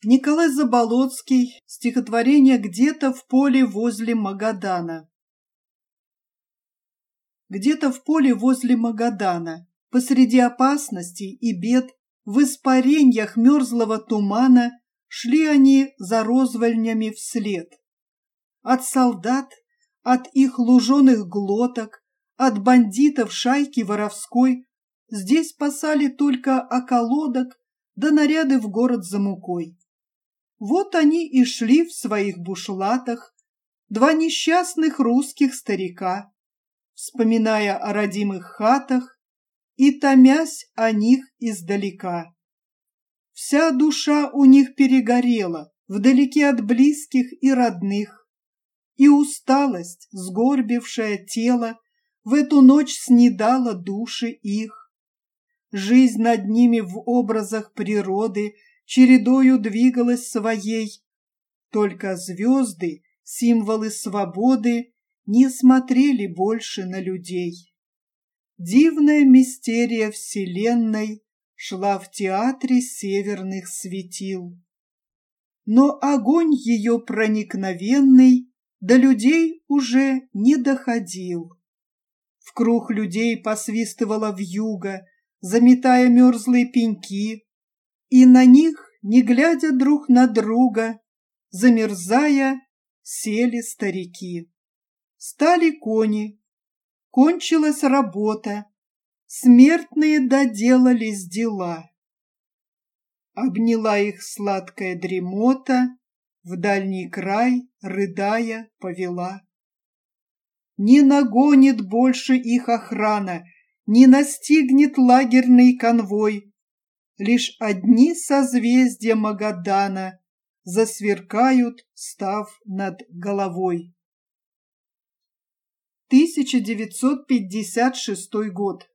Николай Заболоцкий. Стихотворение «Где-то в поле возле Магадана». Где-то в поле возле Магадана, посреди опасностей и бед, в испареньях мерзлого тумана шли они за розвольнями вслед. От солдат, от их луженых глоток, от бандитов шайки воровской здесь спасали только околоток да наряды в город за мукой. Вот они и шли в своих бушлатах, два несчастных русских старика, вспоминая о родимых хатах и томясь о них издалека. Вся душа у них перегорела, вдалеке от близких и родных, и усталость, сгорбившая тело, в эту ночь снедала души их. Жизнь над ними в образах природы чередою двигалась своей, только звезды, символы свободы, не смотрели больше на людей. Дивная мистерия вселенной шла в театре северных светил. Но огонь ее проникновенный до людей уже не доходил. В круг людей посвистывала вьюга, заметая мерзлые пеньки, и на них, не глядя друг на друга, замерзая, сели старики. Стали кони, кончилась работа, смертные доделались дела. Обняла их сладкая дремота, в дальний край, рыдая, повела. Не нагонит больше их охрана, не настигнет лагерный конвой. Лишь одни созвездия Магадана засверкают, став над головой. 1956 год.